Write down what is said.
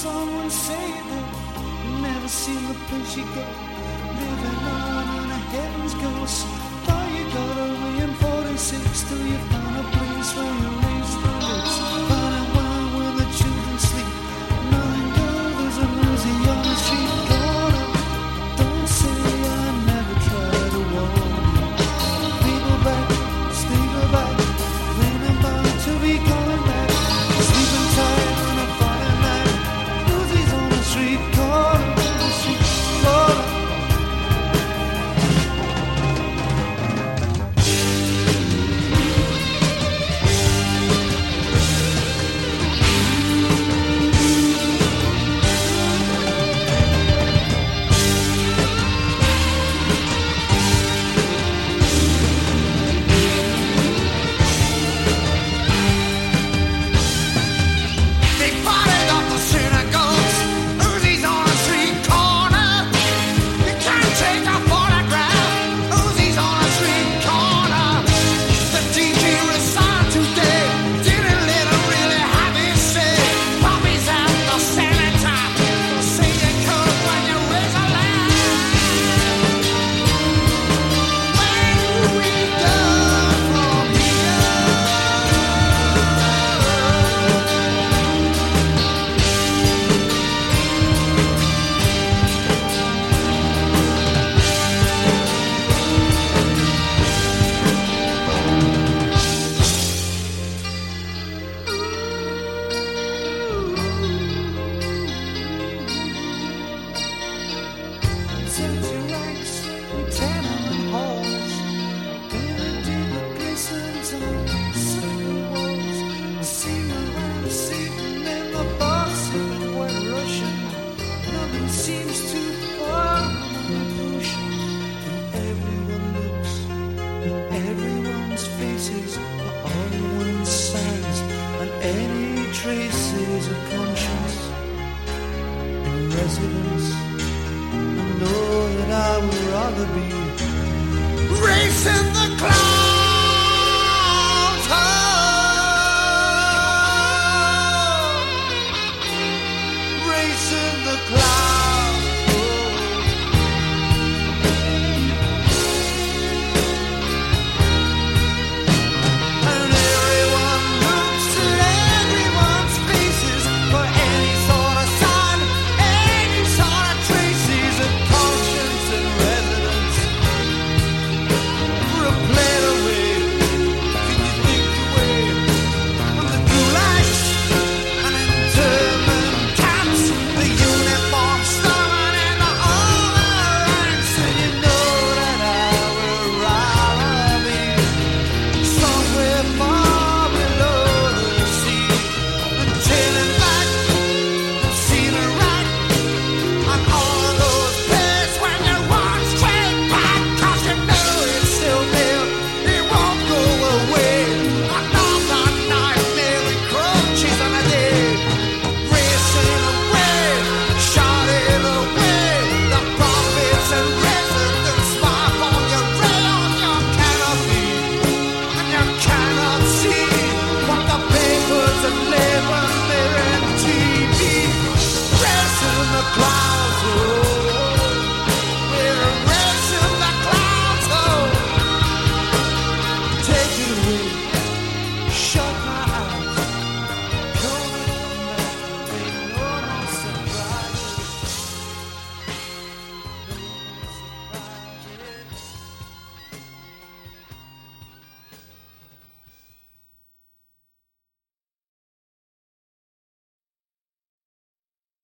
someone say that you never seen the place you go, living on in a heaven's ghost. Thought you got away in 46 till you found a place where you raised the lips. Found a wine where the children sleep. Knowing girl, there's a Lucy on the street corner. Don't say I never tried to warn you. People back, still back, thinking about to be coming back. Sleeping tight on a Friday night. Lucy's on the street corner, the street corner. Racing the clouds.